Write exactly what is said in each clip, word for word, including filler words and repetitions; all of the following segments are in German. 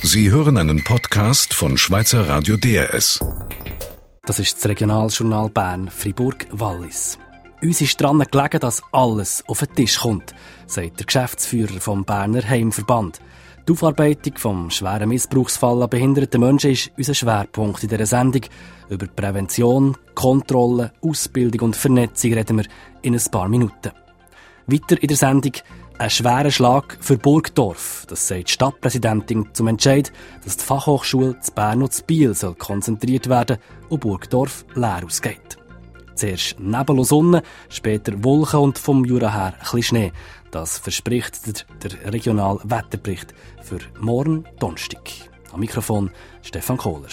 Sie hören einen Podcast von Schweizer Radio D R S. Das ist das Regionaljournal Bern Fribourg-Wallis. Uns ist daran gelegen, dass alles auf den Tisch kommt, sagt der Geschäftsführer vom Berner Heimverband. Die Aufarbeitung des schweren Missbrauchsfalls an behinderten Menschen ist unser Schwerpunkt in dieser Sendung. Über Prävention, Kontrolle, Ausbildung und Vernetzung reden wir in ein paar Minuten. Weiter in der Sendung ein schwerer Schlag für Burgdorf. Das sagt die Stadtpräsidentin zum Entscheid, dass die Fachhochschule zu Bern und zu Biel soll konzentriert werden und Burgdorf leer ausgeht. Zuerst Nebel und Sonne, später Wolken und vom Jura her ein bisschen Schnee. Das verspricht der, der regionale Wetterbericht für morgen Donnerstag. Am Mikrofon Stefan Kohler.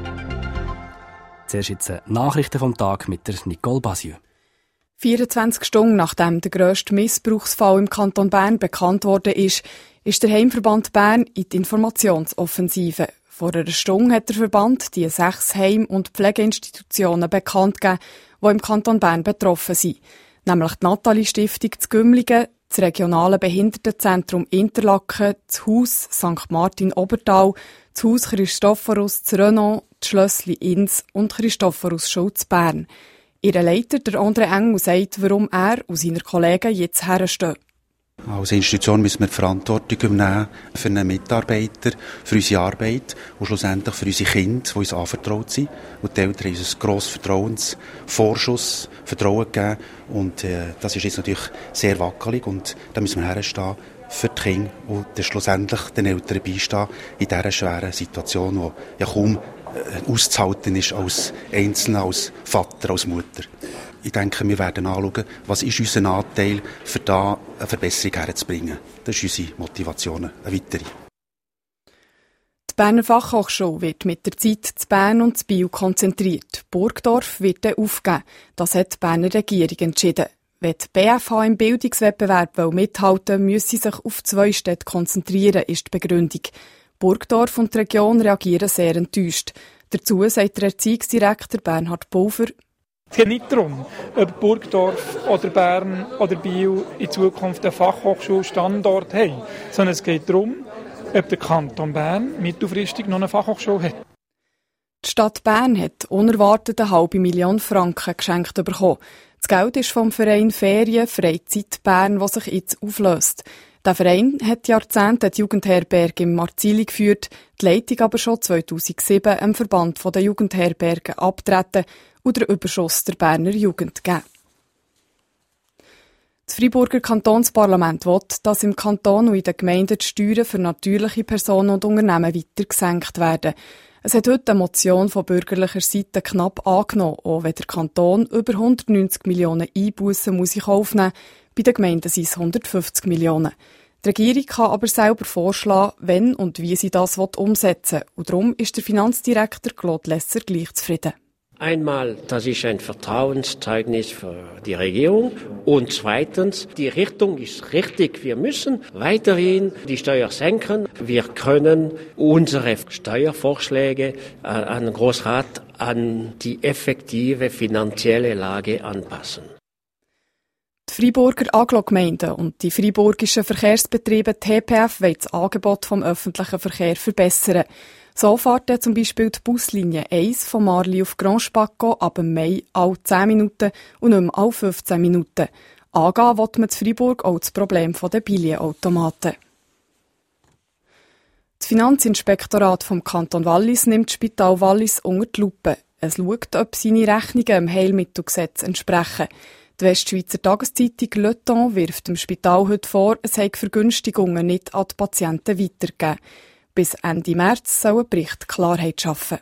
Zuerst jetzt Nachrichten vom Tag mit der Nicole Basieux. vierundzwanzig Stunden nachdem der grösste Missbrauchsfall im Kanton Bern bekannt worden ist, ist der Heimverband Bern in die Informationsoffensive. Vor einer Stunde hat der Verband die sechs Heim- und Pflegeinstitutionen bekannt gegeben, die im Kanton Bern betroffen sind. Nämlich die Nathalie-Stiftung zu Gümligen, das regionale Behindertenzentrum Interlaken, das Haus Sankt Martin Obertal, das Haus Christophorus zu Renault, das Schlössli Ins und Christophorus Schulz Bern. Ihr Leiter, der André Engel, sagt, warum er und seine Kollegen jetzt herstehen. Als Institution müssen wir die Verantwortung übernehmen für einen Mitarbeiter, für unsere Arbeit und schlussendlich für unsere Kinder, die uns anvertraut sind. Und die Eltern haben uns einen grossen Vertrauensvorschuss, Vertrauen gegeben. Und äh, das ist jetzt natürlich sehr wackelig. Und da müssen wir herstehen für die Kinder und dann schlussendlich den Eltern beistehen in dieser schweren Situation, die ja kaum äh, auszuhalten ist als Einzelner, als Vater, als Mutter. Ich denke, wir werden anschauen, was ist unser Anteil, für da eine Verbesserung herzubringen. Das ist unsere Motivation, eine weitere. Die Berner Fachhochschule wird mit der Zeit zu Bern und zu Biel konzentriert. Burgdorf wird dann aufgeben. Das hat die Berner Regierung entschieden. Wenn die B F H im Bildungswettbewerb mithalten will, müsse sie sich auf zwei Städte konzentrieren, ist die Begründung. Burgdorf und die Region reagieren sehr enttäuscht. Dazu sagt der Erziehungsdirektor Bernhard Pulver: Es geht nicht darum, ob Burgdorf oder Bern oder Biel in Zukunft einen Fachhochschulstandort haben, sondern es geht darum, ob der Kanton Bern mittelfristig noch eine Fachhochschule hat. Die Stadt Bern hat unerwartet eine halbe Million Franken geschenkt bekommen. Das Geld ist vom Verein Ferien Freizeit Bern, der sich jetzt auflöst. Der Verein hat Jahrzehnte die Jugendherberge im Marzili geführt, die Leitung aber schon zweitausendsieben am Verband der Jugendherbergen abtreten und den Überschuss der Berner Jugend geben. Das Freiburger Kantonsparlament will, dass im Kanton und in den Gemeinden die Steuern für natürliche Personen und Unternehmen weiter gesenkt werden. Es hat heute eine Motion von bürgerlicher Seite knapp angenommen, auch wenn der Kanton über hundertneunzig Millionen Einbussen muss in Kauf nehmen. Bei den Gemeinden sind es hundertfünfzig Millionen. Die Regierung kann aber selber vorschlagen, wenn und wie sie das umsetzen will. Und darum ist der Finanzdirektor Claude Lesser gleich zufrieden. Einmal, das ist ein Vertrauenszeugnis für die Regierung. Und zweitens, die Richtung ist richtig. Wir müssen weiterhin die Steuer senken. Wir können unsere Steuervorschläge äh, an den Grossrat an die effektive finanzielle Lage anpassen. Die Freiburger Agglogemeinden und die freiburgischen Verkehrsbetriebe T P F wollen das Angebot vom öffentlichen Verkehr verbessern. So fährt dann zum Beispiel die Buslinie eins von Marli auf Grand Spaco ab Mai alle zehn Minuten und nicht mehr alle fünfzehn Minuten. Angehen will man in Freiburg auch das Problem der Billetautomaten. Das Finanzinspektorat vom Kanton Wallis nimmt das Spital Wallis unter die Lupe. Es schaut, ob seine Rechnungen dem Heilmittelgesetz entsprechen. Die Westschweizer Tageszeitung Le Temps wirft dem Spital heute vor, es habe Vergünstigungen nicht an die Patienten weitergegeben. Bis Ende März soll ein Bericht Klarheit schaffen.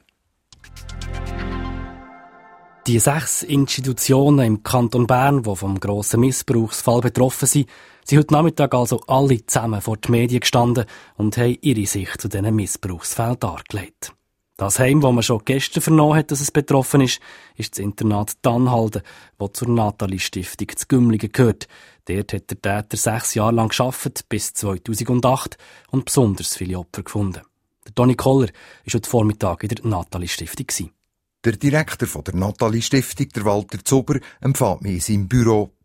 Die sechs Institutionen im Kanton Bern, die vom grossen Missbrauchsfall betroffen sind, sind heute Nachmittag also alle zusammen vor die Medien gestanden und haben ihre Sicht zu diesen Missbrauchsfällen dargelegt. Das Heim, wo man schon gestern vernommen hat, dass es betroffen ist, ist das Internat Dannhalden, das zur Nathalie-Stiftung zu Gümligen gehört. Dort hat der Täter sechs Jahre lang gearbeitet, bis zweitausendacht, und besonders viele Opfer gefunden. Der Toni Koller war heute Vormittag in der Nathalie-Stiftung. Der Direktor von der Nathalie-Stiftung, der Walter Zuber, empfängt mich in seinem Büro.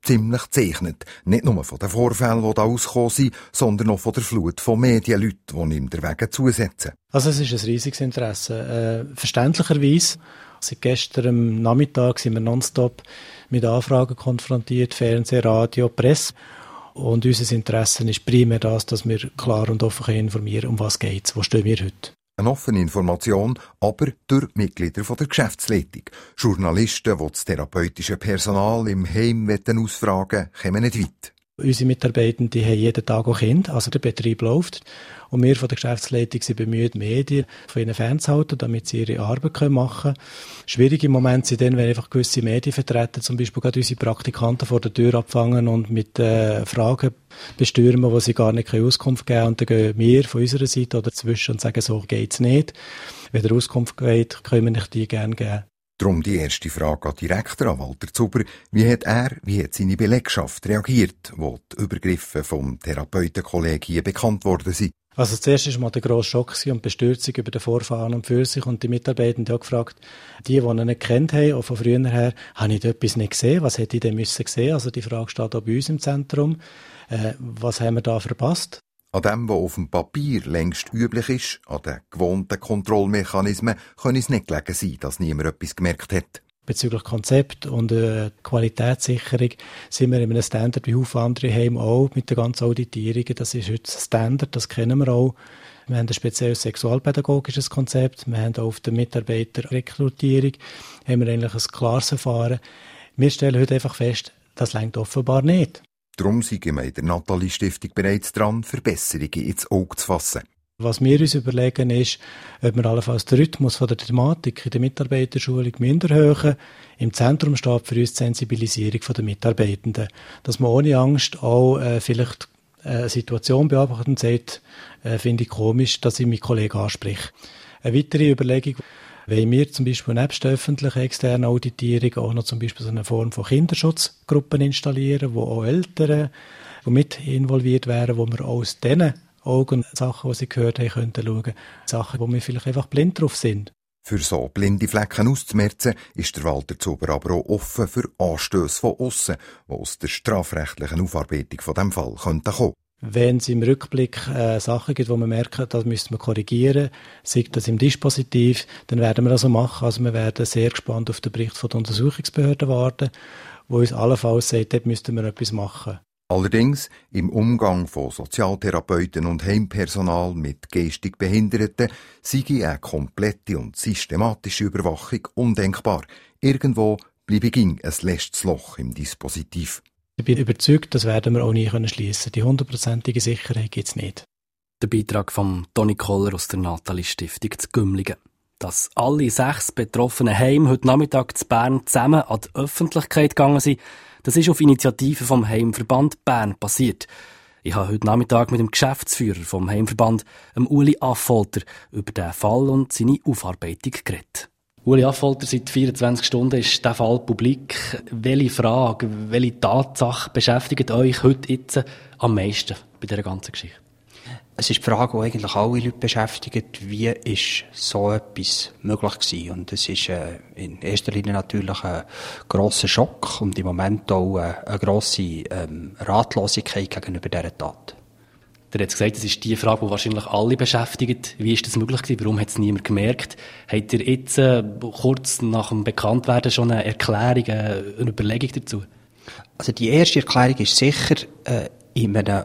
ziemlich gezeichnet. Nicht nur von den Vorfällen, die da ausgekommen sind, sondern auch von der Flut von Medienleuten, die ihm den Weg zusetzen. Also es ist ein riesiges Interesse. Äh, verständlicherweise, seit gestern am Nachmittag sind wir nonstop mit Anfragen konfrontiert, Fernsehen, Radio, Presse. Und unser Interesse ist primär das, dass wir klar und offen informieren, um was es geht, wo stehen wir heute. Eine offene Information, aber durch Mitglieder der Geschäftsleitung. Journalisten, die das therapeutische Personal im Heim ausfragen, kommen nicht weit. Unsere Mitarbeitenden haben jeden Tag auch Kinder, also der Betrieb läuft. Und wir von der Geschäftsleitung sind bemüht, Medien von ihnen fernzuhalten, damit sie ihre Arbeit machen können. Schwierige Momente sind dann, wenn einfach gewisse Medien vertreten, zum Beispiel gerade unsere Praktikanten vor der Tür abfangen und mit äh, Fragen bestürmen, wo sie gar nicht Auskunft geben können. Und dann gehen wir von unserer Seite oder dazwischen und sagen, so geht's nicht. Wenn der Auskunft geht, können wir die gerne geben. Darum die erste Frage direkt an Walter Zuber. Wie hat er, wie hat seine Belegschaft reagiert, wo die Übergriffe vom Therapeutenkolleg bekannt worden sind? Also zuerst war mal der grosse Schock und die Bestürzung über den Vorfahren und für sich. Und die Mitarbeitenden haben gefragt, die, die ihn nicht kennt haben, auch von früher her, habe ich dort etwas nicht gesehen? Was hätte ich denn müssen sehen? Also die Frage steht auch bei uns im Zentrum. Äh, was haben wir da verpasst? An dem, was auf dem Papier längst üblich ist, an den gewohnten Kontrollmechanismen, kann es nicht gelegen sein, dass niemand etwas gemerkt hat. Bezüglich Konzept und äh, Qualitätssicherung sind wir in einem Standard wie viele andere Heime auch mit den ganzen Auditierungen. Das ist heute Standard, das kennen wir auch. Wir haben ein spezielles sexualpädagogisches Konzept. Wir haben auch auf der Mitarbeiterrekrutierung haben wir eigentlich ein klares Verfahren. Wir stellen heute einfach fest, das reicht offenbar nicht. Darum sind wir in der Nathalie-Stiftung bereits dran, Verbesserungen ins Auge zu fassen. Was wir uns überlegen ist, ob wir allenfalls den Rhythmus von der Thematik in der Mitarbeiterschulung erhöhen. Im Zentrum steht für uns die Sensibilisierung der Mitarbeitenden. Dass man ohne Angst auch äh, vielleicht eine Situation beobachtet und sagt, äh, finde ich komisch, dass ich meinen Kollegen anspreche. Eine weitere Überlegung, wenn wir zum Beispiel nebst der öffentlichen externen Auditierung auch noch zum Beispiel so eine Form von Kinderschutzgruppen installieren, wo auch Eltern die mit involviert wären, wo wir aus diesen Augen Sachen, die sie gehört haben, könnten schauen. Sachen, wo wir vielleicht einfach blind drauf sind. Für so blinde Flecken auszumerzen, ist der Walter Zuber aber auch offen für Anstöße von aussen, die aus der strafrechtlichen Aufarbeitung von diesem Fall könnten kommen. Wenn es im Rückblick äh, Sachen gibt, wo wir merken, das müssen wir korrigieren, sei das im Dispositiv, dann werden wir das so machen. Also wir werden sehr gespannt auf den Bericht von der Untersuchungsbehörde warten, wo uns allenfalls sagt, dort müssten wir etwas machen. Allerdings, im Umgang von Sozialtherapeuten und Heimpersonal mit geistig Behinderten sei eine komplette und systematische Überwachung undenkbar. Irgendwo bleibe ging ein letztes Loch im Dispositiv. Ich bin überzeugt, das werden wir auch nie schliessen können. Die hundertprozentige Sicherheit gibt es nicht. Der Beitrag von Toni Koller aus der Nathalie-Stiftung zu Gümligen. Dass alle sechs betroffenen Heime heute Nachmittag zu Bern zusammen an die Öffentlichkeit gegangen sind, das ist auf Initiative vom Heimverband Bern passiert. Ich habe heute Nachmittag mit dem Geschäftsführer vom Heimverband, dem Uli Affolter, über diesen Fall und seine Aufarbeitung geredet. Uli Affolter, seit vierundzwanzig Stunden ist der Fall publik. Welche Frage, welche Tatsache beschäftigt euch heute jetzt am meisten bei dieser ganzen Geschichte? Es ist die Frage, die eigentlich alle Leute beschäftigt, wie ist so etwas möglich gewesen? Und es ist äh, in erster Linie natürlich ein grosser Schock und im Moment auch äh, eine grosse ähm, Ratlosigkeit gegenüber dieser Tat. Der hat gesagt, das ist die Frage, die wahrscheinlich alle beschäftigt. Wie ist das möglich gewesen? Warum hat es niemand gemerkt? Habt ihr jetzt äh, kurz nach dem Bekanntwerden schon eine Erklärung, äh, eine Überlegung dazu? Also die erste Erklärung ist sicher äh, in einem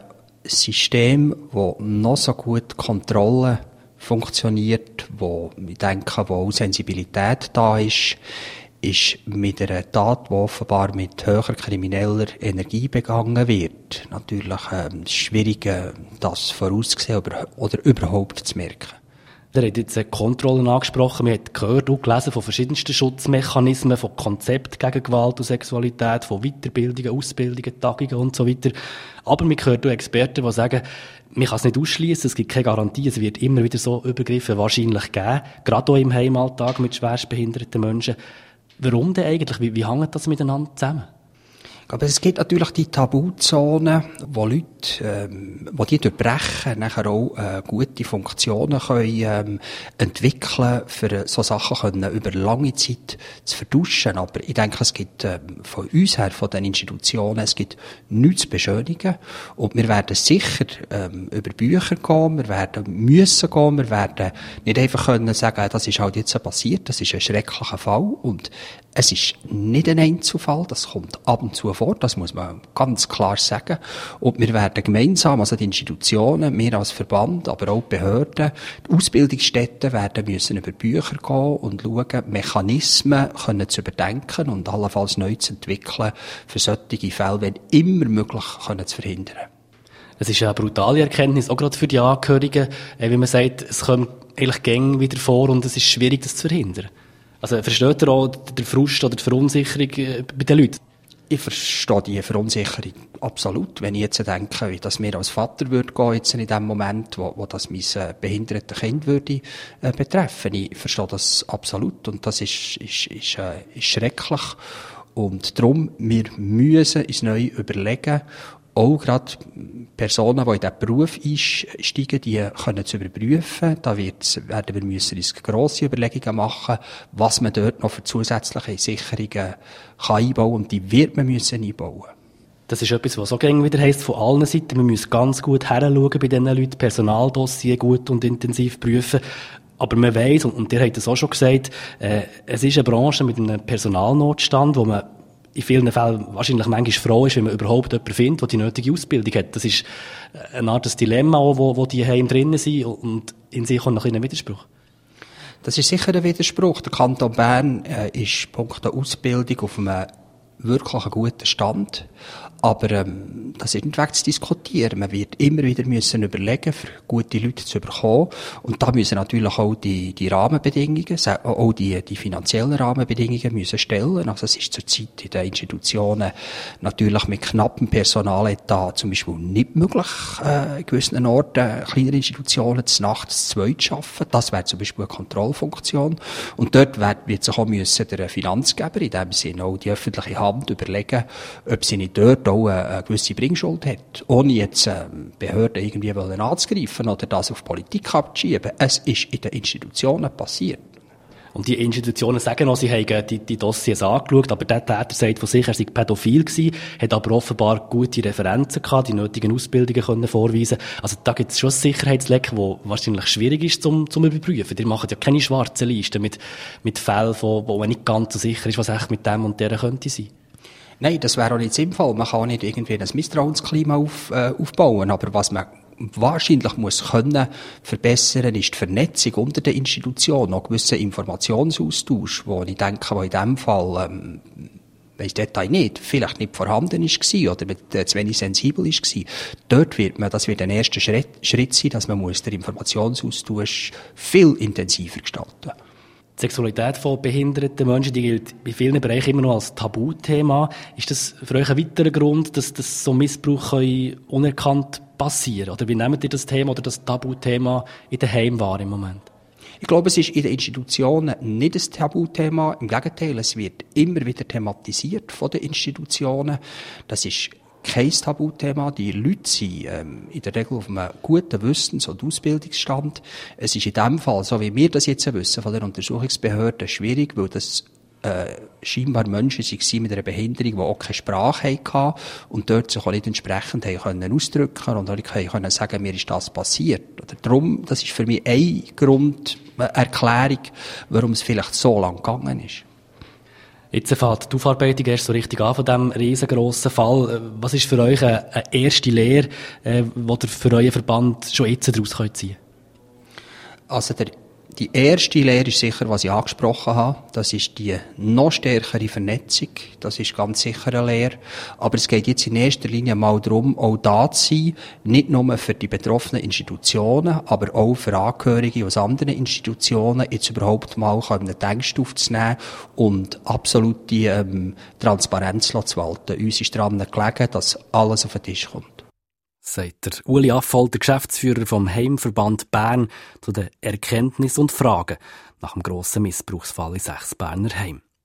System, wo noch so gut Kontrolle funktioniert, wo ich denke, wo auch Sensibilität da ist, ist mit einer Tat, die offenbar mit höherer krimineller Energie begangen wird, natürlich ähm, schwierig, äh, das vorauszusehen oder, oder überhaupt zu merken. Der hat jetzt Kontrollen angesprochen. Man hat gehört und gelesen von verschiedensten Schutzmechanismen, von Konzept gegen Gewalt und Sexualität, von Weiterbildungen, Ausbildungen, Tagungen und so weiter. Aber man hört auch Experten, die sagen, man kann es nicht ausschließen, es gibt keine Garantie, es wird immer wieder so Übergriffe wahrscheinlich geben, gerade auch im Heimalltag mit schwerstbehinderten Menschen. Warum denn eigentlich? Wie, wie hängt das miteinander zusammen? Aber es gibt natürlich die Tabuzonen, wo Leute, ähm, wo die durchbrechen, nachher auch äh, gute Funktionen können ähm, entwickeln, für so Sachen können über lange Zeit zu vertuschen. Aber ich denke, es gibt ähm, von uns her, von den Institutionen, es gibt nichts zu beschönigen. Und wir werden sicher ähm, über Bücher gehen, wir werden müssen gehen, wir werden nicht einfach können sagen, das ist halt jetzt passiert, das ist ein schrecklicher Fall. Und es ist nicht ein Einzelfall, das kommt ab und zu vor, das muss man ganz klar sagen. Und wir werden gemeinsam, also die Institutionen, wir als Verband, aber auch die Behörden, die Ausbildungsstätten werden müssen über Bücher gehen und schauen, Mechanismen können zu überdenken und allenfalls neu zu entwickeln, für solche Fälle, wenn immer möglich, können zu verhindern. Es ist eine brutale Erkenntnis, auch gerade für die Angehörigen, wie man sagt, es kommt eigentlich gängig wieder vor und es ist schwierig, das zu verhindern. Also versteht ihr auch den Frust oder die Verunsicherung bei den Leuten? Ich verstehe die Verunsicherung absolut. Wenn ich jetzt denke, wie das mir als Vater würde gehen, jetzt in dem Moment, wo, wo das mein äh, behindertes Kind würde äh, betreffen. Ich verstehe das absolut und das ist, ist, ist, äh, ist schrecklich. Und darum, wir müssen uns neu überlegen, auch gerade Personen, die in diesen Beruf einsteigen, die können zu überprüfen. Da wird, werden wir müssen uns grosse Überlegungen machen, was man dort noch für zusätzliche Sicherungen kann einbauen und die wird man müssen einbauen. Das ist etwas, was so gängig wieder heisst, von allen Seiten. Wir müssen ganz gut hinschauen bei diesen Leuten, Personaldossier gut und intensiv prüfen. Aber man weiss, und, und ihr habt es auch schon gesagt, äh, es ist eine Branche mit einem Personalnotstand, wo man in vielen Fällen wahrscheinlich manchmal froh ist, wenn man überhaupt jemanden findet, der die nötige Ausbildung hat. Das ist eine Art Dilemma, wo, wo die Heim drinnen sind und in sich kommt noch ein Widerspruch. Das ist sicher ein Widerspruch. Der Kanton Bern äh, ist punkto Ausbildung auf einem wirklich guten Stand. Aber ähm, das ist nicht wegzudiskutieren. Man wird immer wieder müssen überlegen, für gute Leute zu bekommen. Und da müssen natürlich auch die, die Rahmenbedingungen, auch die, die finanziellen Rahmenbedingungen müssen stellen. Also es ist zurzeit in den Institutionen natürlich mit knappem Personaletat zum Beispiel nicht möglich, äh, in gewissen Orten kleinere Institutionen zu Nacht zu zweit zu arbeiten. Das wäre zum Beispiel eine Kontrollfunktion. Und dort wird, wird sich auch müssen der Finanzgeber, in dem Sinne auch die öffentliche Hand, überlegen, ob sie nicht dort auch eine gewisse Bringschuld hat, ohne jetzt ähm, Behörden irgendwie wollen anzugreifen oder das auf Politik abzuschieben. Es ist in den Institutionen passiert. Und die Institutionen sagen auch, sie haben die, die Dossiers angeschaut, aber der Täter sagt von sich, er sei pädophil gewesen, hat aber offenbar gute Referenzen gehabt, die nötigen Ausbildungen können vorweisen. Also da gibt es schon ein Sicherheitsleck, das wahrscheinlich schwierig ist zum, zum überprüfen. Die machen ja keine schwarzen Listen mit, mit Fällen, wo, wo man nicht ganz so sicher ist, was echt mit dem und der könnte sein. Nein, das wäre auch nicht sinnvoll. Man kann auch nicht irgendwie ein Misstrauensklima auf, äh, aufbauen. Aber was man wahrscheinlich muss können verbessern, ist die Vernetzung unter den Institutionen, auch gewisser Informationsaustausch, wo ich denke, wo in diesem Fall, ähm, weiss Detail nicht, vielleicht nicht vorhanden ist oder mit, äh, zu wenig sensibel ist gewesen. Dort wird man, das wird ein erster Schritt, Schritt sein, dass man muss den Informationsaustausch viel intensiver gestalten. Die Sexualität von behinderten Menschen, die gilt in vielen Bereichen immer noch als Tabuthema. Ist das für euch ein weiterer Grund, dass, dass so Missbrauch unerkannt passieren kann? Oder wie nehmt ihr das Thema oder das Tabuthema in den Heimen wahr im Moment? Ich glaube, es ist in den Institutionen nicht ein Tabuthema. Im Gegenteil, es wird immer wieder thematisiert von den Institutionen. Das ist kein Tabuthema. Die Leute sind ähm, in der Regel auf einem guten Wissens- und Ausbildungsstand. Es ist in dem Fall, so wie wir das jetzt wissen, von der Untersuchungsbehörde schwierig, weil das äh, scheinbar Menschen waren mit einer Behinderung, die auch keine Sprache hatten und dort sich auch nicht entsprechend haben können ausdrücken und auch nicht können sagen, mir ist das passiert. Oder darum, das ist für mich eine Grunderklärung, warum es vielleicht so lang gegangen ist. Jetzt fängt die Aufarbeitung erst so richtig an von diesem riesengroßen Fall. Was ist für euch eine, eine erste Lehre, äh, die ihr für euren Verband schon jetzt daraus ziehen könnt? Also der, die erste Lehre ist sicher, was ich angesprochen habe. Das ist die noch stärkere Vernetzung. Das ist ganz sicher eine Lehre. Aber es geht jetzt in erster Linie mal darum, auch da zu sein, nicht nur für die betroffenen Institutionen, aber auch für Angehörige aus anderen Institutionen, jetzt überhaupt mal einen Denkst aufzunehmen und absolute ähm, Transparenz zu walten. Uns ist daran gelegen, dass alles auf den Tisch kommt. Sagt der Uli Affold, der Geschäftsführer vom Heimverband Bern, zu den Erkenntnissen und Fragen nach dem grossen Missbrauchsfall in sechs Berner Heimen.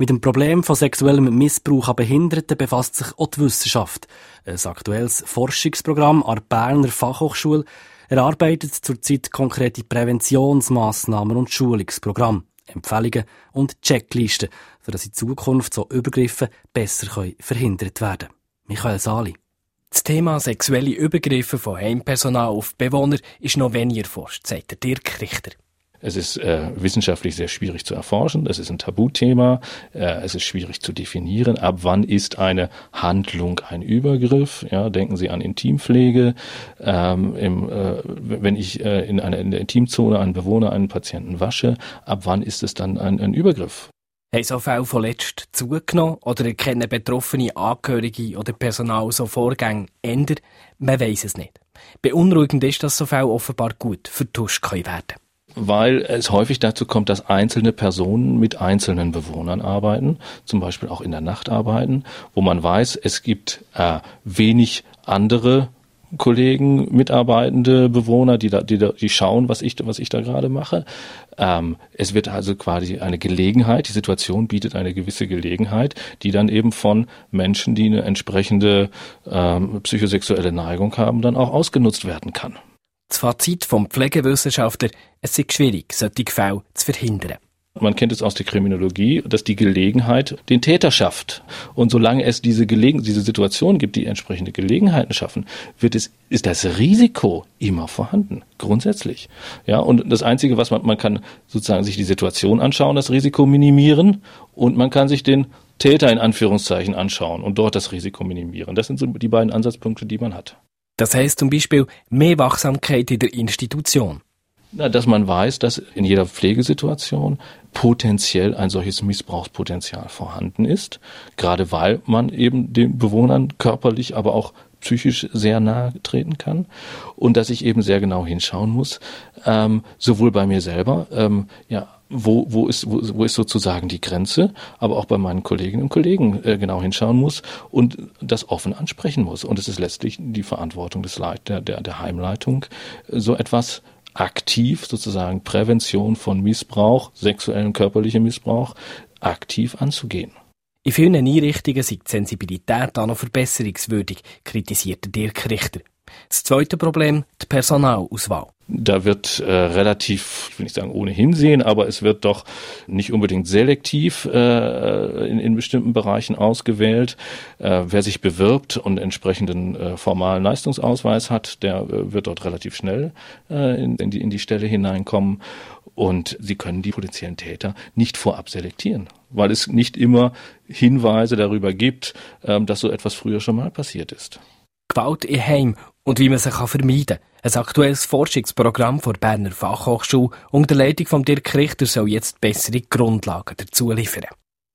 Mit dem Problem von sexuellem Missbrauch an Behinderten befasst sich auch die Wissenschaft. Ein aktuelles Forschungsprogramm an der Berner Fachhochschule erarbeitet zurzeit konkrete Präventionsmaßnahmen und Schulungsprogramme, Empfehlungen und Checklisten, sodass in Zukunft so Übergriffe besser verhindert werden können. Michael Sali. Das Thema sexuelle Übergriffe von Heimpersonal auf Bewohner ist noch weniger erforscht, sagt der Dirk Richter. Es ist äh, wissenschaftlich sehr schwierig zu erforschen. Es ist ein Tabuthema. Äh, es ist schwierig zu definieren. Ab wann ist eine Handlung ein Übergriff? Ja, denken Sie an Intimpflege. Ähm, im, äh, wenn ich äh, in einer in der Intimzone einen Bewohner, einen Patienten wasche, ab wann ist es dann ein, ein Übergriff? Haben so Fälle von letzt zugenommen oder erkennen betroffene Angehörige oder Personal so Vorgänge ändern? Man weiss es nicht. Beunruhigend ist, dass so Fälle offenbar gut vertuscht werden können. Weil es häufig dazu kommt, dass einzelne Personen mit einzelnen Bewohnern arbeiten, zum Beispiel auch in der Nacht arbeiten, wo man weiß, es gibt äh, wenig andere Kollegen, Mitarbeitende, Bewohner, die da, die da, die schauen, was ich, was ich da gerade mache. Ähm, es wird also quasi eine Gelegenheit, die Situation bietet eine gewisse Gelegenheit, die dann eben von Menschen, die eine entsprechende ähm, psychosexuelle Neigung haben, dann auch ausgenutzt werden kann. Das Fazit vom Pflegewissenschaftler: Es ist schwierig, solche Fälle zu verhindern. Man kennt es aus der Kriminologie, dass die Gelegenheit den Täter schafft. Und solange es diese Gelegen- diese Situation gibt, die entsprechende Gelegenheiten schaffen, wird es, ist das Risiko immer vorhanden. Grundsätzlich. Ja, und das Einzige, was man, man kann sozusagen sich die Situation anschauen, das Risiko minimieren, und man kann sich den Täter in Anführungszeichen anschauen und dort das Risiko minimieren. Das sind so die beiden Ansatzpunkte, die man hat. Das heisst zum Beispiel mehr Wachsamkeit in der Institution. Na, dass man weiß, dass in jeder Pflegesituation potenziell ein solches Missbrauchspotenzial vorhanden ist, gerade weil man eben den Bewohnern körperlich, aber auch psychisch sehr nahe treten kann, und dass ich eben sehr genau hinschauen muss, ähm, sowohl bei mir selber, ähm, ja, wo, wo ist, wo, wo ist sozusagen die Grenze, aber auch bei meinen Kolleginnen und Kollegen äh, genau hinschauen muss und das offen ansprechen muss. Und es ist letztlich die Verantwortung des Leit- der, der, der Heimleitung, so etwas aktiv, sozusagen Prävention von Missbrauch, sexuellen, körperlichem Missbrauch, aktiv anzugehen. In vielen Einrichtungen sei die Sensibilität auch noch verbesserungswürdig, kritisiert Dirk Richter. Das zweite Problem, die Personalauswahl. Da wird äh, relativ, ich will nicht sagen ohne Hinsehen, aber es wird doch nicht unbedingt selektiv äh, in, in bestimmten Bereichen ausgewählt. Äh, wer sich bewirbt und entsprechenden äh, formalen Leistungsausweis hat, der äh, wird dort relativ schnell äh, in, in, die, in die Stelle hineinkommen. Und Sie können die potenziellen Täter nicht vorab selektieren, weil es nicht immer Hinweise darüber gibt, äh, dass so etwas früher schon mal passiert ist. Gewalt im Heim und wie man sie vermeiden kann. Ein aktuelles Forschungsprogramm der Berner Fachhochschule unter der Leitung von Dirk Richter soll jetzt bessere Grundlagen dazu liefern.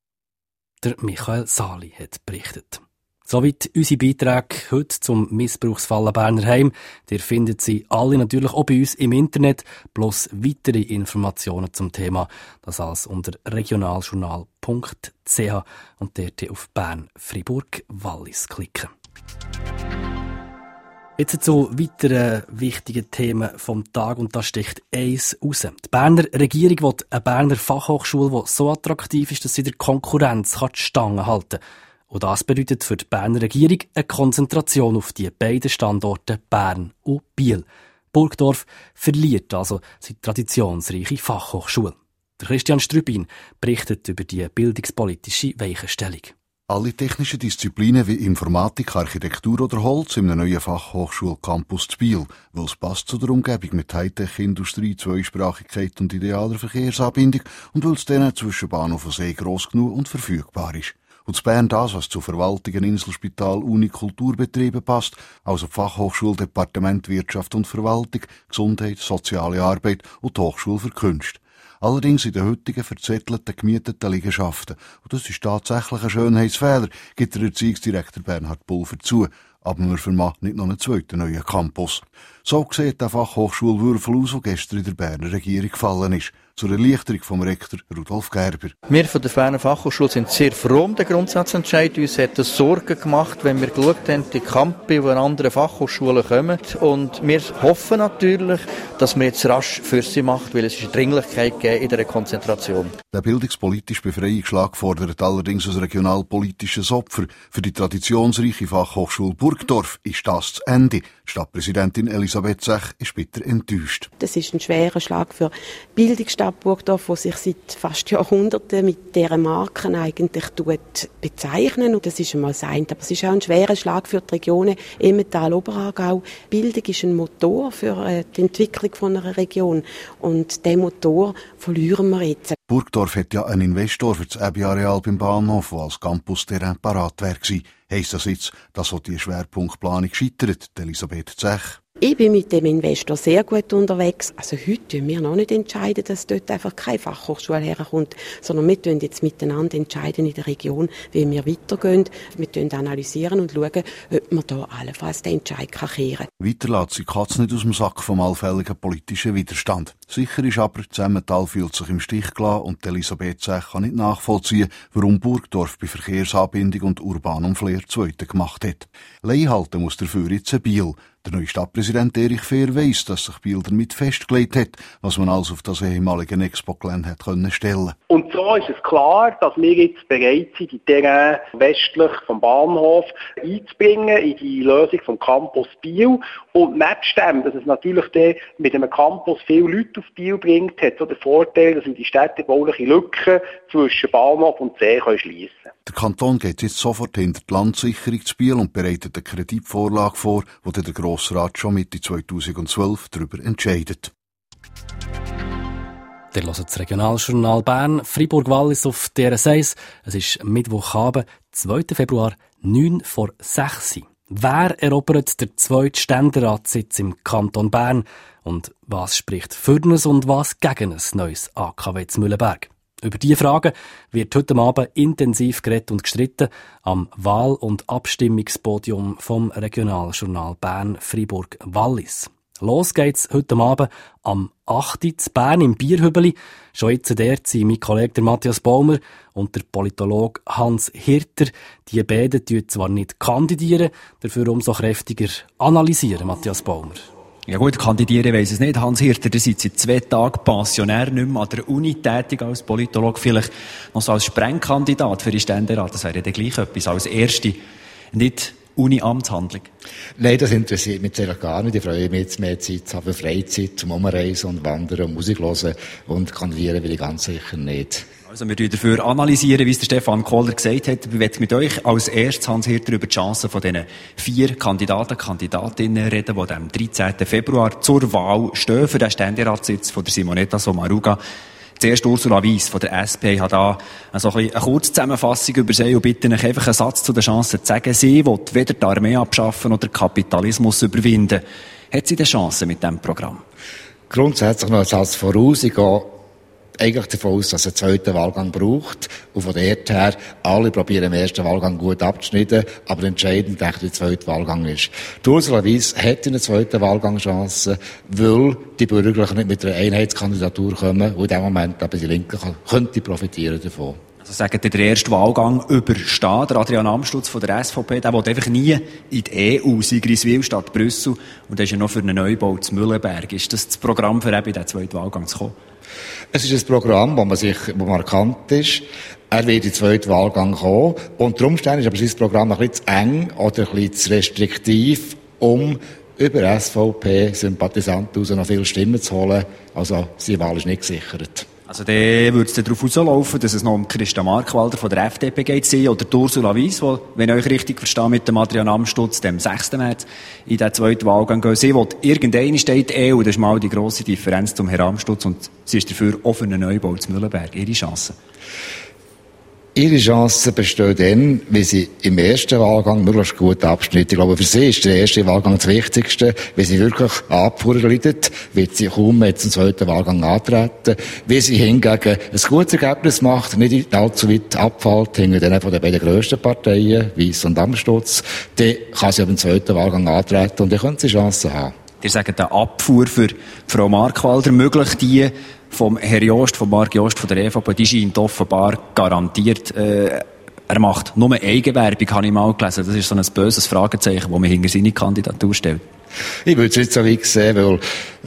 Der Michael Sali hat berichtet. Soweit unsere Beiträge heute zum Missbrauchsfall Berner Heim. Ihr findet sie alle natürlich auch bei uns im Internet, plus weitere Informationen zum Thema. Das alles unter regionaljournal punkt c h und dort auf Bern, Fribourg, Wallis klicken. Jetzt zu weiteren wichtigen Themen vom Tag, und da sticht eins raus. Die Berner Regierung will eine Berner Fachhochschule, die so attraktiv ist, dass sie der Konkurrenz die Stange halten kann. Und das bedeutet für die Berner Regierung eine Konzentration auf die beiden Standorte Bern und Biel. Burgdorf verliert also seine traditionsreiche Fachhochschule. Der Christian Strübin berichtet über die bildungspolitische Weichenstellung. Alle technischen Disziplinen wie Informatik, Architektur oder Holz im neuen Fachhochschulcampus zu Biel, weil es passt zu der Umgebung mit Hightech-Industrie, Zweisprachigkeit und idealer Verkehrsanbindung und weil es dann zwischen Bahnhof und See gross genug und verfügbar ist. Und zu Bern das, was zu Verwaltungen, Inselspital, Uni, Kulturbetrieben passt, also die Fachhochschule, Departement Wirtschaft und Verwaltung, Gesundheit, soziale Arbeit und die Hochschule für Künste. Allerdings in den heutigen verzettelten, gemieteten Liegenschaften. Und das ist tatsächlich ein Schönheitsfehler, gibt der Erziehungsdirektor Bernhard Pulver zu. aber man vermag nicht noch einen zweiten neuen Campus. So sieht der Fachhochschulwürfel aus, der gestern in der Berner Regierung gefallen ist. Zur Erleichterung vom Rektor Rudolf Gerber. Wir von der Berner Fachhochschule sind sehr froh um den Grundsatzentscheid. Uns hat es Sorgen gemacht, wenn wir geschaut haben, die Campi, die an anderen Fachhochschulen kommen. Und wir hoffen natürlich, dass man jetzt rasch für sie macht, weil es ist eine Dringlichkeit gegeben in dieser Konzentration. Der bildungspolitische Befreiungsschlag fordert allerdings ein regionalpolitisches Opfer. Für die traditionsreiche Fachhochschule Burgdorf ist das das Ende. Stadtpräsidentin Elisabeth Zech ist bitter enttäuscht. Das ist ein schwerer Schlag für Bildungsstadt Burgdorf, die sich seit fast Jahrhunderten mit deren Marken eigentlich bezeichnen. Und das ist einmal das eine. Aber es ist auch ein schwerer Schlag für die Regionen Emmental, Oberaargau. Bildung ist ein Motor für die Entwicklung von einer Region. Und diesen Motor verlieren wir jetzt. Burgdorf hat ja einen Investor für das Abbey-Areal beim Bahnhof, der als Campus-Terrain parat wäre gewesen. Heisst das jetzt, dass auch die Schwerpunktplanung scheitert, Elisabeth Zech? Ich bin mit dem Investor sehr gut unterwegs. Also heute entscheiden wir noch nicht entscheiden, dass dort einfach keine Fachhochschule herkommt, sondern wir entscheiden jetzt miteinander entscheiden in der Region, wie wir weitergehen. Wir analysieren und schauen, ob wir da allenfalls den Entscheid kehren kann. Weiter lässt sich Katz nicht aus dem Sack vom allfälligen politischen Widerstand. Sicher ist aber, das Emmental fühlt sich im Stich gelassen und Elisabeth Zech kann nicht nachvollziehen, warum Burgdorf bei Verkehrsanbindung und urbanem Flair Zweite gemacht hat. Lei halten muss dafür jetzt ein Biel. Der neue Stadtpräsident Erich Fehr weiss, dass sich Biel damit festgelegt hat, was man alles auf das ehemalige Expo-Gelände hat können stellen. Und so ist es klar, dass wir jetzt bereit sind, die Terrain westlich vom Bahnhof einzubringen in die Lösung vom Campus Biel. Und nebst dem, dass es natürlich mit einem Campus viele Leute auf Biel bringt, hat so den Vorteil, dass wir die städtebauliche Lücke zwischen Bahnhof und See schliessen können. Der Kanton geht jetzt sofort hinter die Landsicherung zu Biel und bereitet eine Kreditvorlage vor, wo der Grossrat schon Mitte zweitausendzwölf darüber entscheidet. Der hört das Regionaljournal Bern, Fribourg-Wallis auf D R S eins. Es ist Mittwochabend, zweiten Februar, neun vor sechs. Wer erobert den zweiten Ständeratssitz im Kanton Bern? Und was spricht für ein und was gegen ein neues A K W zu Mühlenberg? Über diese Fragen wird heute Abend intensiv geredet und gestritten am Wahl- und Abstimmungspodium vom Regionaljournal Bern Fribourg-Wallis. Los geht's heute Abend am acht Uhr zu Bern im Bierhübeli. Schon jetzt dort sind mein Kollege Matthias Baumer und der Politologe Hans Hirter. Die beiden tun zwar nicht kandidieren, dafür umso kräftiger analysieren, Matthias Baumer. Ja gut, kandidieren weiss es nicht. Hans Hirter, der seit seit zwei Tagen Pensionär, nicht mehr an der Uni tätig als Politologe, vielleicht noch so als Sprengkandidat für die Ständerat. Das wäre ja gleich etwas als erste, nicht Uni-Amtshandlung. Nein, das interessiert mich eigentlich gar nicht. Ich freue mich jetzt mehr Zeit zu haben, Freizeit zum Umreisen und Wandern und Musik hören. Und kandidieren will ich ganz sicher nicht. Also wir analysieren dafür analysieren, wie es der Stefan Kohler gesagt hat. Ich möchte mit euch als erstes, Hans Hirter, über die Chancen von diesen vier Kandidaten, Kandidatinnen reden, die am dreizehnten Februar zur Wahl stehen für den Ständeratssitz von der Simonetta Sommaruga. Zuerst Ursula Weiss von der S P. Ich habe da also ein eine kurze Zusammenfassung über sie und bitte euch einfach einen Satz zu den Chancen zu sagen. Sie will weder die Armee abschaffen oder Kapitalismus überwinden. Hat sie denn Chancen mit diesem Programm? Grundsätzlich noch ein Satz voraus. Ich gehe eigentlich davon aus, dass es einen zweiten Wahlgang braucht. Und von dort her, alle probieren im ersten Wahlgang gut abzuschneiden, aber entscheidend, denke ich, der zweite Wahlgang ist. Die Ursula Weiss hat in der zweiten Wahlgang Chancen, weil die Bürgerlichen nicht mit einer Einheitskandidatur kommen und in dem Moment aber die Linke könnte profitieren davon. Also sagt ihr, der erste Wahlgang überstehen. Der Adrian Amstutz von der S V P, der will einfach nie in die E U, Sigriswil statt Brüssel. Und der ist ja noch für einen Neubau zu Mühlenberg. Ist das das Programm für eben in den zweiten Wahlgang zu kommen? Es ist ein Programm, wo man sich, wo man erkannt ist. Er wird in den zweiten Wahlgang kommen. Und darum ist aber sein Programm ein bisschen zu eng oder ein bisschen zu restriktiv, um über S V P-Sympathisanten raus noch viele Stimmen zu holen. Also, seine Wahl ist nicht gesichert. Also, dann würde es darauf rauslaufen, dass es noch um Christa Markwalder von der F D P geht, sie oder Ursula Weiss, die, wenn ich euch richtig verstehe, mit dem Adrian Amstutz, dem sechsten März, in den zweiten Wahlgang gehen. Sie will irgendeine steht E U, das ist mal die grosse Differenz zum Herrn Amstutz und sie ist dafür auch für einen Neubau zu Mühlenberg. Ihre Chance? Ihre Chance besteht dann, wenn Sie im ersten Wahlgang möglichst gut abschneiden. Ich glaube, für Sie ist der erste Wahlgang das Wichtigste. Wenn Sie wirklich Abfuhr leiden, wird Sie kaum mehr zum zweiten Wahlgang antreten. Wenn Sie hingegen ein gutes Ergebnis macht, nicht allzu weit abfällt, hinter denen von den beiden grössten Parteien, Weiss und Amstutz, dann kann sie ab dem zweiten Wahlgang antreten und dann können Sie Chancen haben. Ihr sagt, eine Abfuhr für Frau Markwalder möglich, die vom Herr Jost, von Marc Jost von der E V P, die scheint offenbar garantiert. Äh, er macht nur Eigenwerbung, habe ich mal gelesen. Das ist so ein böses Fragezeichen, das man hinter seine Kandidatur stellt. Ich würde es nicht so weit sehen, weil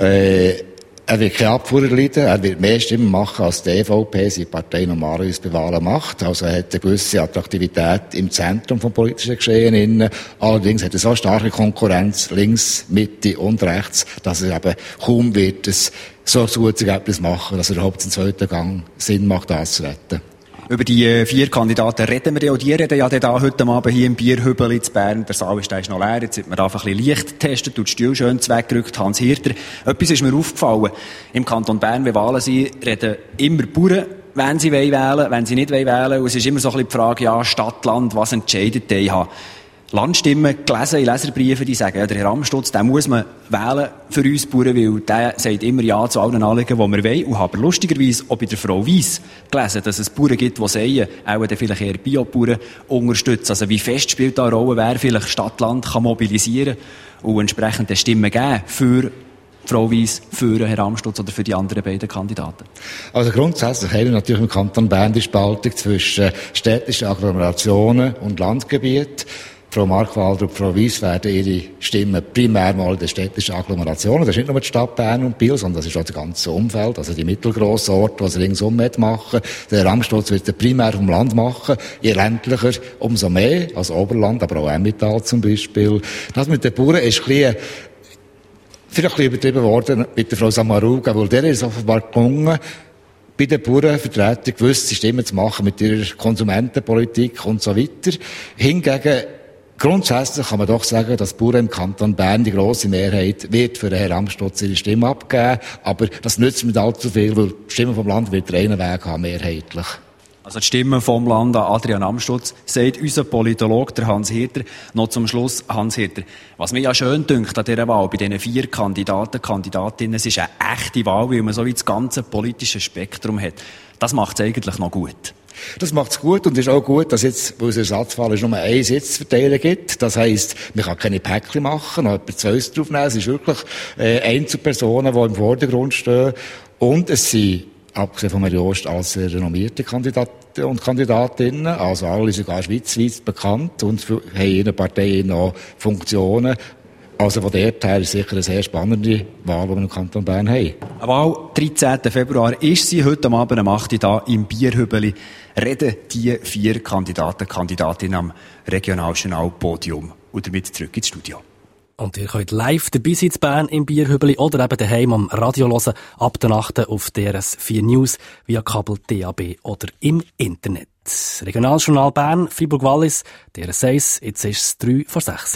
äh, er wird keine Abfuhr erleiden, er wird mehr Stimmen machen, als die E V P seine Partei normalerweise bei Wahlen macht. Also er hat eine gewisse Attraktivität im Zentrum des politischen Geschehens inne. Allerdings hat er so starke Konkurrenz, links, Mitte und rechts, dass er eben kaum wird es so ein gutes Ergebnis machen, dass er überhaupt im zweiten Gang Sinn macht, anzutreten. Über die vier Kandidaten reden wir ja, und die reden ja dann heute Abend hier im Bierhübeli in Bern. Der Saal ist, der ist noch leer, jetzt hat man einfach ein bisschen Licht getestet und die Stühle schön weggerückt. Hans Hirter, etwas ist mir aufgefallen. Im Kanton Bern, wenn Wahlen sind, reden immer Bauern, wenn sie wählen wollen, wenn sie nicht wählen wollen. Und es ist immer so ein bisschen die Frage, ja, Stadt, Land, was entscheidet die? Ich habe Landstimmen gelesen in Leserbriefen, die sagen, ja, der Herr Amstutz, den muss man wählen für uns Bauern, weil der sagt immer Ja zu allen Anliegen, die wir wollen. Und habe lustigerweise auch bei der Frau Weiss gelesen, dass es Bauern gibt, die sagen, auch dann vielleicht eher Biobauern unterstützen. Also wie fest spielt da eine Rolle, wer vielleicht Stadt-Land kann mobilisieren und entsprechend Stimmen geben für Frau Weiss, für Herrn Amstutz oder für die anderen beiden Kandidaten? Also grundsätzlich haben wir natürlich im Kanton Bern die Spaltung zwischen städtischen Agglomerationen und Landgebieten. Frau Markwalder und Frau Weiss werden ihre Stimmen primär mal in den städtischen Agglomerationen, das ist nicht nur die Stadt Bern und Biel, sondern das ist auch das ganze Umfeld, also die mittelgrossen Orte, die sie ringsum machen. Der Amstutz wird er primär vom Land machen, je ländlicher, umso mehr, als Oberland, aber auch Emmental zum Beispiel. Das mit den Bauern ist ein bisschen, vielleicht ein bisschen übertrieben worden mit der Frau Samaruga, weil der ist offenbar gelungen, bei den Bauernvertretern gewisse Stimmen zu machen mit ihrer Konsumentenpolitik und so weiter. Hingegen grundsätzlich kann man doch sagen, dass die Bauern im Kanton Bern die grosse Mehrheit wird für den Herrn Amstutz ihre Stimme abgeben. Aber das nützt nicht allzu viel, weil die Stimme vom Land wird einen Weg haben, mehrheitlich. Also die Stimme vom Land an Adrian Amstutz, sagt unser Politologe, der Hans Hirter. Noch zum Schluss, Hans Hirter, was mir ja schön dünkt an dieser Wahl, bei diesen vier Kandidaten, Kandidatinnen, es ist eine echte Wahl, weil man so wie das ganze politische Spektrum hat. Das macht es eigentlich noch gut. Das macht's gut und es ist auch gut, dass jetzt, weil es Ersatzwahl ist, nur einen Sitz zu verteilen gibt. Das heisst, man kann keine Päckchen machen, noch etwa zwei draufnehmen. Es ist wirklich äh, Einzelpersonen, die im Vordergrund stehen. Und es sind, abgesehen von Herrn Jost, als sehr renommierte Kandidaten und Kandidatinnen, also alle sogar schweizweit bekannt und haben in ihren Parteien noch Funktionen. Also von dort her ist sicher eine sehr spannende Wahl, die wir im Kanton Bern haben. Eine Wahl, dreizehnten Februar, ist sie heute Abend um acht Uhr da im Bierhübeli. Reden die vier Kandidaten, Kandidatinnen am Regionaljournal-Podium. Und damit zurück ins Studio. Und ihr könnt live dabei sein in Bern im Bierhübeli oder eben daheim am Radio hören, ab der Nacht auf D R S vier News, via Kabel, D A B oder im Internet. Regionaljournal Bern, Fribourg-Wallis, D R S eins, jetzt ist es drei vor sechs.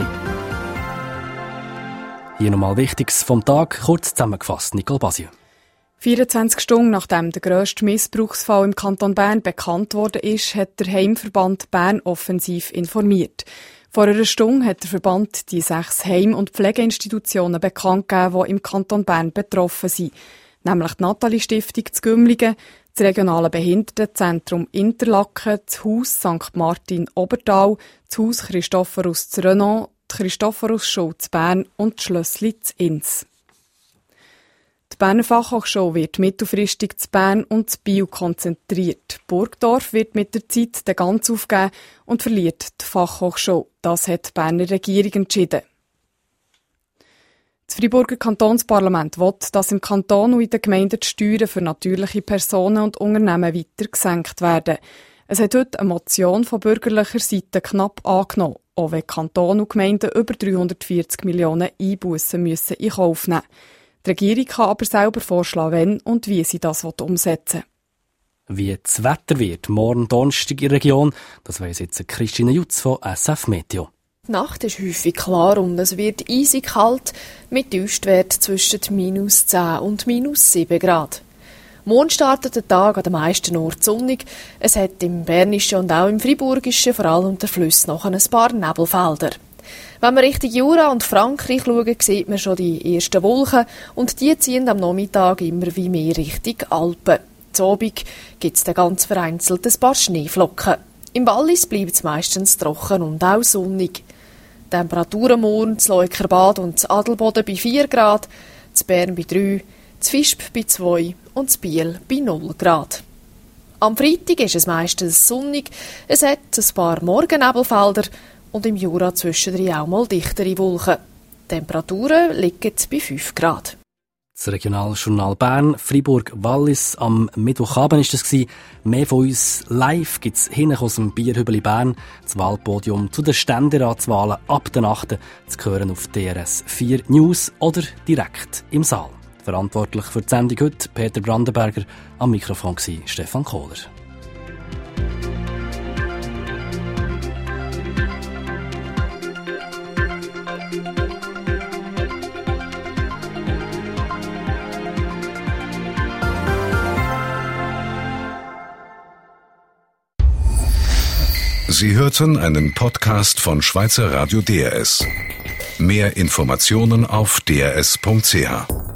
Hier nochmal Wichtiges vom Tag, kurz zusammengefasst, Nicole Basio. vierundzwanzig Stunden nachdem der grösste Missbrauchsfall im Kanton Bern bekannt worden ist, hat der Heimverband Bern offensiv informiert. Vor einer Stunde hat der Verband die sechs Heim- und Pflegeinstitutionen bekannt gegeben, die im Kanton Bern betroffen sind. Nämlich die Nathalie-Stiftung zu Gümligen, das regionale Behindertenzentrum Interlaken, das Haus Sankt Martin Obertal, das Haus Christophorus zu Renan, die Christophorus-Schule zu Bern und das Schlössli zu Inns. Die Berner Fachhochschule wird mittelfristig zu Bern und zu Biel konzentriert. Burgdorf wird mit der Zeit den ganz aufgeben und verliert die Fachhochschule. Das hat die Berner Regierung entschieden. Das Freiburger Kantonsparlament will, dass im Kanton und in den Gemeinden die Steuern für natürliche Personen und Unternehmen weiter gesenkt werden. Es hat heute eine Motion von bürgerlicher Seite knapp angenommen, auch wenn Kanton und Gemeinden über dreihundertvierzig Millionen Einbussen müssen in Kauf nehmen. Die Regierung kann aber selber vorschlagen, wenn und wie sie das umsetzen will. Wie das Wetter wird morgen Donnerstag in der Region, das weiss jetzt Christine Jutz von S F Meteo. Die Nacht ist häufig klar und es wird eisig kalt, mit Tiefstwert zwischen minus zehn und minus sieben Grad. Morgen startet der Tag an den meisten Orten sonnig. Es hat im Bernischen und auch im Friburgischen, vor allem der Fluss, noch ein paar Nebelfelder. Wenn wir Richtung Jura und Frankreich schauen, sieht man schon die ersten Wolken und die ziehen am Nachmittag immer wie mehr Richtung Alpen. Zu Abend gibt es dann ganz vereinzelt ein paar Schneeflocken. Im Wallis bleibt es meistens trocken und auch sonnig. Temperaturen morgen zu Leukerbad und zu Adelboden bei vier Grad, zu Bern bei drei, zu Visp bei zwei und zu Biel bei null Grad. Am Freitag ist es meistens sonnig, es hat ein paar Morgennebelfelder und im Jura zwischendrin auch mal dichtere Wolken. Die Temperaturen liegen bei fünf Grad. Das Regionaljournal Bern, Fribourg, Wallis. Am Mittwochabend war das. Mehr von uns live gibt es hinten aus dem Bierhübeli Bern. Das Wahlpodium zu den Ständeratswahlen ab der Nacht zu hören auf D R S vier News oder direkt im Saal. Verantwortlich für die Sendung heute Peter Brandenberger. Am Mikrofon war Stefan Kohler. Sie hörten einen Podcast von Schweizer Radio D R S. Mehr Informationen auf d r s punkt c h.